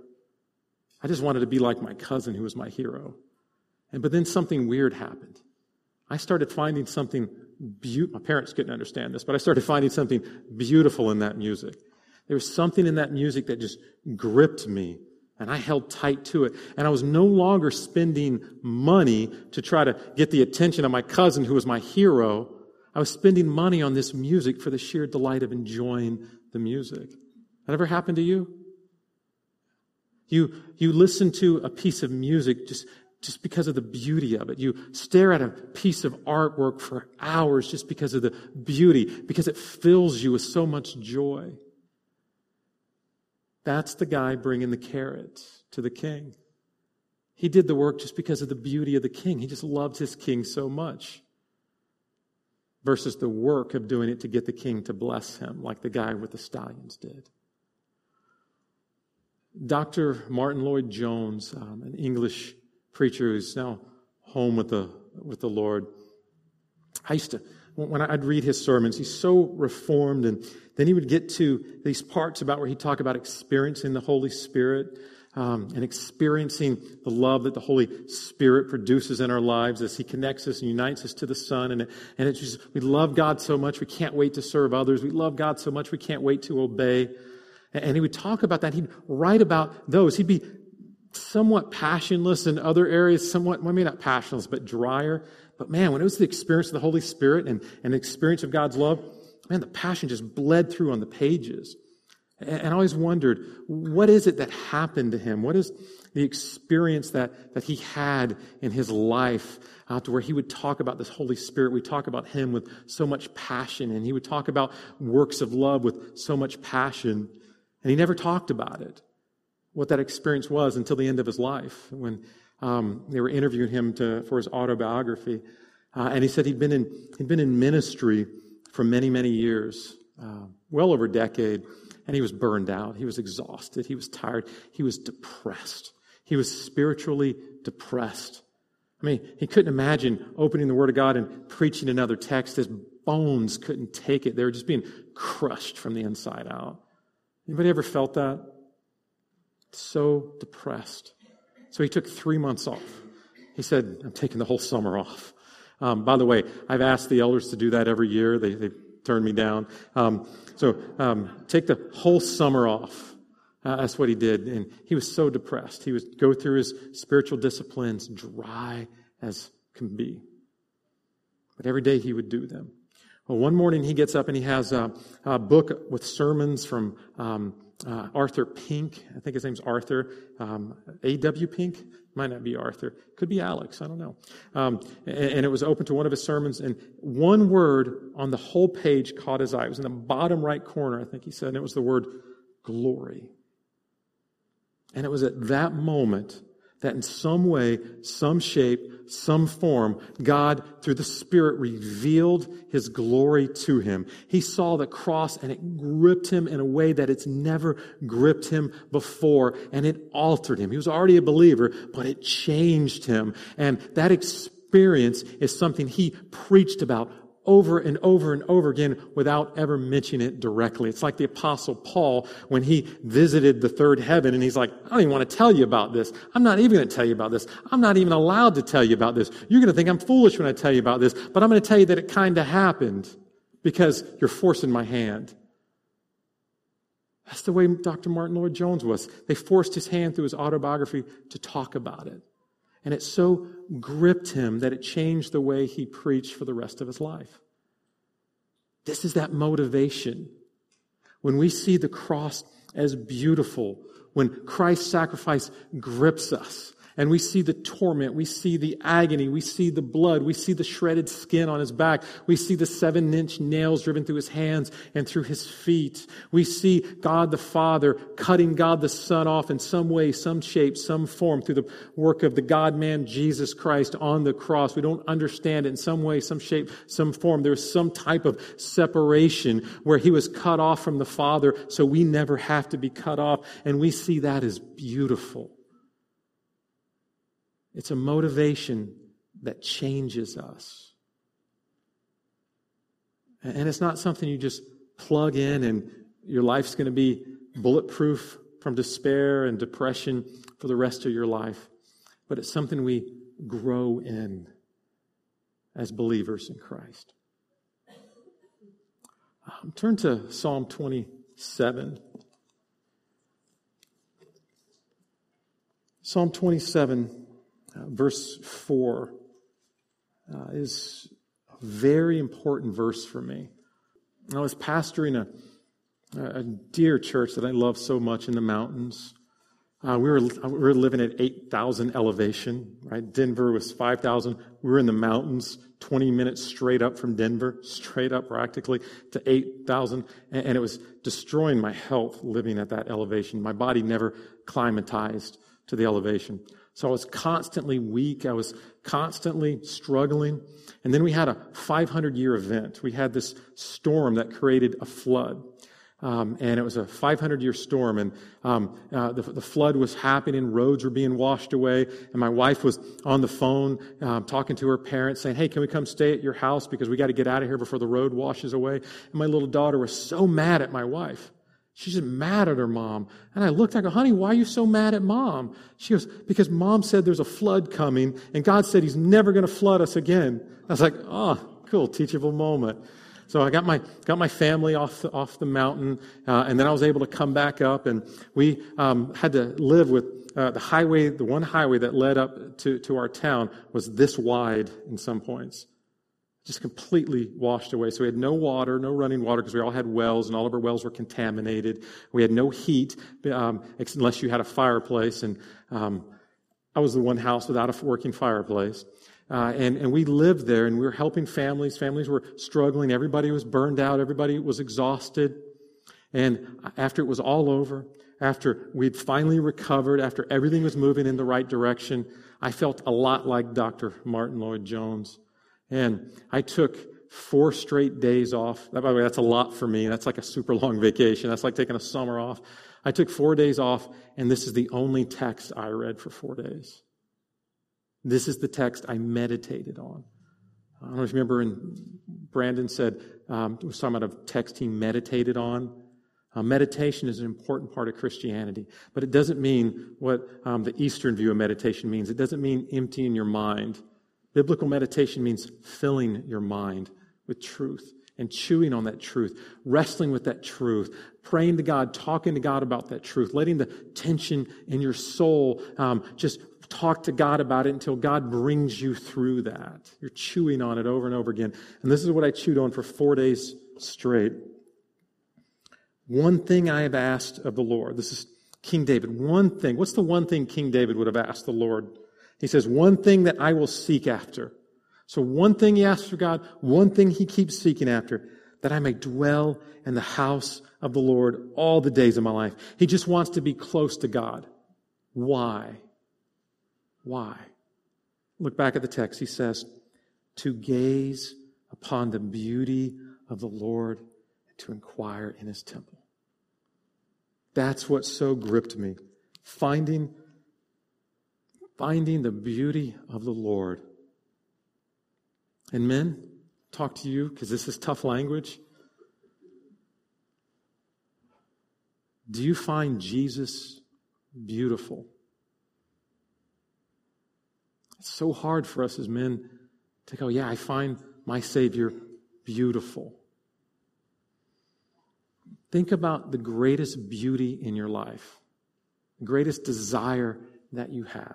Speaker 1: I just wanted to be like my cousin, who was my hero. And but then something weird happened. I started finding something beautiful. My parents couldn't understand this, but I started finding something beautiful in that music. There was something in that music that just gripped me, and I held tight to it. And I was no longer spending money to try to get the attention of my cousin, who was my hero. I was spending money on this music for the sheer delight of enjoying the music. That ever happened to you? You, you listen to a piece of music just Just because of the beauty of it. You stare at a piece of artwork for hours just because of the beauty, because it fills you with so much joy. That's the guy bringing the carrot to the king. He did the work just because of the beauty of the king. He just loved his king so much. Versus the work of doing it to get the king to bless him, like the guy with the stallions did. Doctor Martin Lloyd-Jones, um, an English preacher who's now home with the with the Lord. I used to, when I'd read his sermons, he's so reformed, and then he would get to these parts about where he'd talk about experiencing the Holy Spirit um, and experiencing the love that the Holy Spirit produces in our lives as he connects us and unites us to the Son. And, and it's just, we love God so much, we can't wait to serve others. We love God so much, we can't wait to obey. And he would talk about that. He'd write about those. He'd be somewhat passionless in other areas, somewhat, well, maybe not passionless, but drier. But man, when it was the experience of the Holy Spirit and, and the experience of God's love, man, the passion just bled through on the pages. And, and I always wondered, what is it that happened to him? What is the experience that, that he had in his life uh, to where he would talk about this Holy Spirit? We talk about him with so much passion, and he would talk about works of love with so much passion, and he never talked about it, what that experience was, until the end of his life, when um, they were interviewing him to, for his autobiography. Uh, and he said he'd been in he'd been in ministry for many, many years, uh, well over a decade, and he was burned out. He was exhausted. He was tired. He was depressed. He was spiritually depressed. I mean, he couldn't imagine opening the Word of God and preaching another text. His bones couldn't take it. They were just being crushed from the inside out. Anybody ever felt that? So depressed. So he took three months off. He said, I'm taking the whole summer off. Um, by the way, I've asked the elders to do that every year. They, they turned me down. Um, so um, take the whole summer off. Uh, that's what he did. And he was so depressed. He would go through his spiritual disciplines dry as can be. But every day he would do them. Well, one morning he gets up and he has a, a book with sermons from um, Uh, Arthur Pink. I think his name's Arthur. Um, A W Pink? Might not be Arthur. Could be Alex. I don't know. Um, and, and it was open to one of his sermons, and one word on the whole page caught his eye. It was in the bottom right corner, I think he said, and it was the word glory. And it was at that moment that in some way, some shape, some form, God, through the Spirit, revealed His glory to him. He saw the cross and it gripped him in a way that it's never gripped him before, and it altered him. He was already a believer, but it changed him. And that experience is something he preached about over and over and over again without ever mentioning it directly. It's like the Apostle Paul when he visited the third heaven and he's like, I don't even want to tell you about this. I'm not even going to tell you about this. I'm not even allowed to tell you about this. You're going to think I'm foolish when I tell you about this, but I'm going to tell you that it kind of happened because you're forcing my hand. That's the way Doctor Martin Lloyd-Jones was. They forced his hand through his autobiography to talk about it. And it so gripped him that it changed the way he preached for the rest of his life. This is that motivation. When we see the cross as beautiful, when Christ's sacrifice grips us, and we see the torment, we see the agony, we see the blood, we see the shredded skin on his back, we see the seven-inch nails driven through his hands and through his feet. We see God the Father cutting God the Son off in some way, some shape, some form through the work of the God-man Jesus Christ on the cross. We don't understand it in some way, some shape, some form. There's some type of separation where he was cut off from the Father so we never have to be cut off, and we see that as beautiful. It's a motivation that changes us. And it's not something you just plug in and your life's going to be bulletproof from despair and depression for the rest of your life. But it's something we grow in as believers in Christ. Um, turn to Psalm twenty-seven. Psalm twenty-seven. Uh, verse four uh, is a very important verse for me. I was pastoring a, a dear church that I love so much in the mountains. Uh, we were we were living at eight thousand elevation, right? Denver was five thousand. We were in the mountains, twenty minutes straight up from Denver, straight up practically to eight thousand. And, and it was destroying my health living at that elevation. My body never climatized to the elevation. So I was constantly weak. I was constantly struggling. And then we had a five hundred year event. We had this storm that created a flood. Um, and it was a five hundred year storm. And um, uh, the, the flood was happening. Roads were being washed away. And my wife was on the phone um, talking to her parents saying, hey, can we come stay at your house because we got to get out of here before the road washes away? And my little daughter was so mad at my wife. She's just mad at her mom. And I looked, I go, honey, why are you so mad at mom? She goes, because mom said there's a flood coming, and God said he's never going to flood us again. I was like, oh, cool, teachable moment. So I got my got my family off the, off the mountain, uh, and then I was able to come back up, and we um, had to live with uh, the highway, the one highway that led up to, to our town was this wide in some points. Just completely washed away. So we had no water, no running water, because we all had wells, and all of our wells were contaminated. We had no heat, um, unless you had a fireplace. And um, I was the one house without a working fireplace. Uh, and, and we lived there, and we were helping families. Families were struggling. Everybody was burned out. Everybody was exhausted. And after it was all over, after we'd finally recovered, after everything was moving in the right direction, I felt a lot like Doctor Martin Lloyd-Jones. And I took four straight days off. By the way, that's a lot for me. That's like a super long vacation. That's like taking a summer off. I took four days off, and this is the only text I read for four days. This is the text I meditated on. I don't know if you remember, when Brandon said, um, was talking about a text he meditated on. Uh, meditation is an important part of Christianity, but it doesn't mean what um, the Eastern view of meditation means. It doesn't mean emptying your mind. Biblical meditation means filling your mind with truth and chewing on that truth, wrestling with that truth, praying to God, talking to God about that truth, letting the tension in your soul um, just talk to God about it until God brings you through that. You're chewing on it over and over again. And this is what I chewed on for four days straight. One thing I have asked of the Lord. This is King David. One thing. What's the one thing King David would have asked the Lord? He says, one thing that I will seek after. So one thing he asks for God, one thing he keeps seeking after, that I may dwell in the house of the Lord all the days of my life. He just wants to be close to God. Why? Why? Look back at the text. He says, to gaze upon the beauty of the Lord and to inquire in his temple. That's what so gripped me. Finding, finding the beauty of the Lord. And men, talk to you because this is tough language. Do you find Jesus beautiful? It's so hard for us as men to go, yeah, I find my Savior beautiful. Think about the greatest beauty in your life, the greatest desire that you have.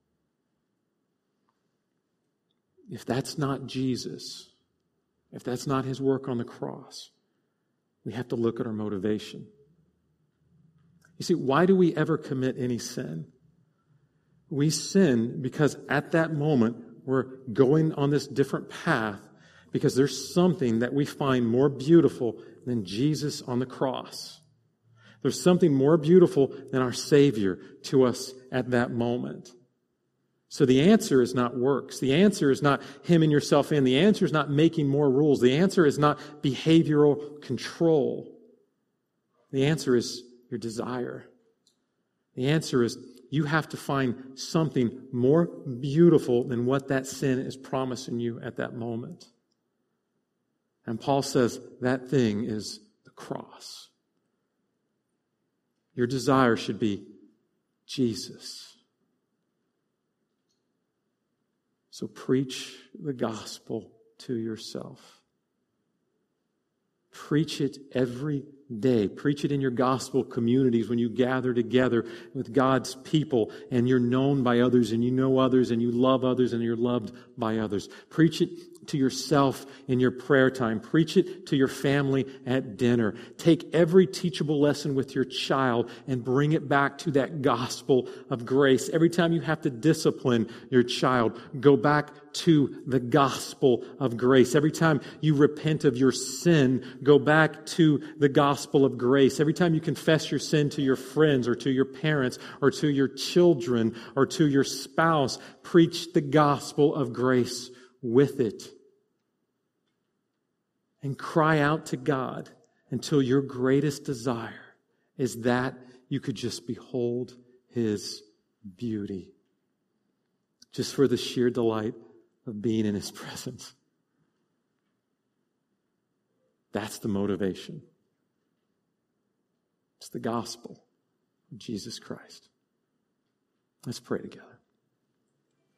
Speaker 1: If that's not Jesus, if that's not his work on the cross, we have to look at our motivation. You see, why do we ever commit any sin? We sin because at that moment we're going on this different path because there's something that we find more beautiful than Jesus on the cross. There's something more beautiful than our Savior to us at that moment. So the answer is not works. The answer is not hemming yourself in. The answer is not making more rules. The answer is not behavioral control. The answer is your desire. The answer is you have to find something more beautiful than what that sin is promising you at that moment. And Paul says that thing is the cross. Your desire should be Jesus. So preach the gospel to yourself. Preach it every day. Preach it in your gospel communities when you gather together with God's people and you're known by others and you know others and you love others and you're loved by others. Preach it to yourself in your prayer time. Preach it to your family at dinner. Take every teachable lesson with your child and bring it back to that gospel of grace. Every time you have to discipline your child, go back to the gospel of grace. Every time you repent of your sin, go back to the gospel of grace. Every time you confess your sin to your friends or to your parents or to your children or to your spouse, preach the gospel of grace with it. And cry out to God until your greatest desire is that you could just behold his beauty. Just for the sheer delight of being in his presence. That's the motivation. It's the gospel of Jesus Christ. Let's pray together.